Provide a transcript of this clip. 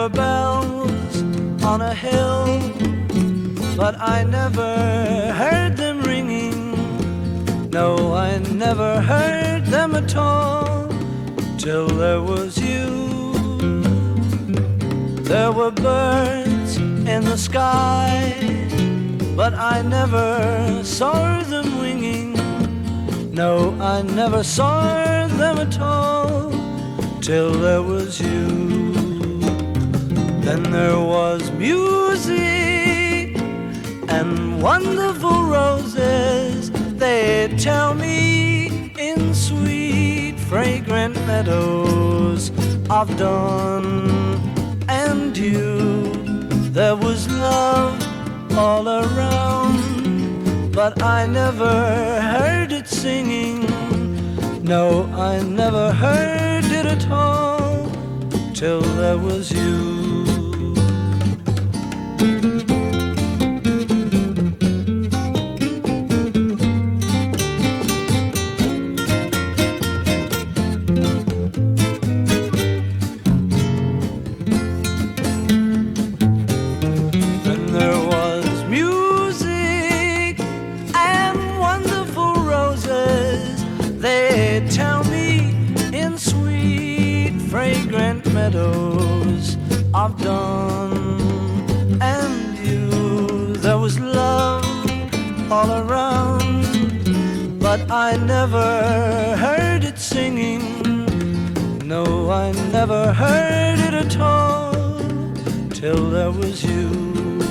were bells on a hill, but I never heard them ringing. No, I never heard them at all, till there was you. There were birds in the sky, but I never saw them winging. No, I never saw them at all, till there was you. Then there was music and wonderful roses. They'd tell me in sweet, fragrant meadows of dawn and dew. There was love all around, but I never heard it singing. No, I never heard it at all, till there was you. Meadows of dawn and you. There was love all around, but I never heard it singing. No, I never heard it at all, till there was you.